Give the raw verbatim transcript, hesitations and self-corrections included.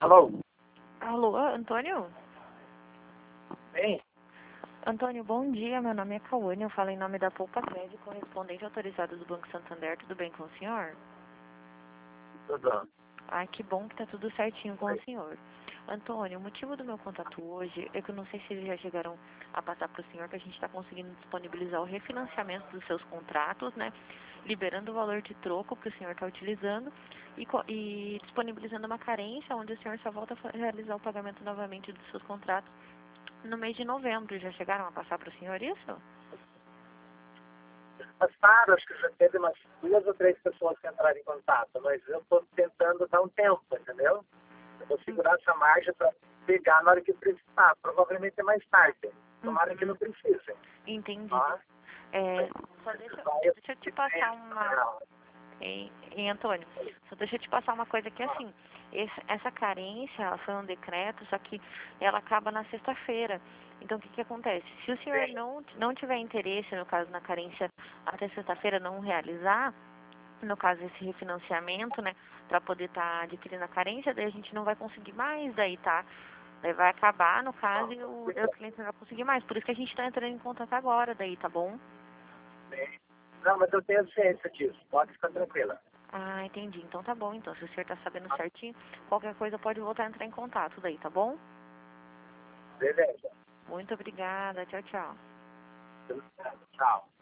Alô? Alô, Antônio? Bem? Antônio, bom dia. Meu nome é Cauane. Eu falo em nome da Poupa Crédito, correspondente autorizado do Banco Santander. Tudo bem com o senhor? Tudo. Ai, que bom que tá tudo certinho com o senhor. Antônio, o motivo do meu contato hoje é que eu não sei se eles já chegaram a passar para o senhor que a gente está conseguindo disponibilizar o refinanciamento dos seus contratos, né? Liberando o valor de troco que o senhor está utilizando e, e disponibilizando uma carência onde o senhor só volta a realizar o pagamento novamente dos seus contratos no mês de novembro. Já chegaram a passar para o senhor isso? Passaram, acho que já teve umas duas ou três pessoas que entraram em contato, mas eu estou tentando dar um tempo, entendeu? Eu vou segurar essa margem para pegar na hora que precisar. Provavelmente é mais tarde. Tomara que não precise. Entendi. Tá? É, só deixa, deixa eu te passar uma... Em, em Antônio, só deixa eu te passar uma coisa que assim, esse, essa carência, ela foi um decreto, só que ela acaba na sexta-feira. Então o que que acontece? Se o senhor não, não tiver interesse, no caso, na carência até sexta-feira não realizar, no caso esse refinanciamento, né, para poder estar tá adquirindo a carência, daí a gente não vai conseguir mais, daí tá, daí vai acabar no caso e o, e o cliente não vai conseguir mais. Por isso que a gente está entrando em contato agora, daí, tá bom? Não, mas eu tenho ciência disso. Pode ficar tranquila. Ah, entendi. Então tá bom, então. Se o senhor tá sabendo certinho, qualquer coisa pode voltar a entrar em contato daí, tá bom? Beleza. Muito obrigada. Tchau, tchau. Tchau.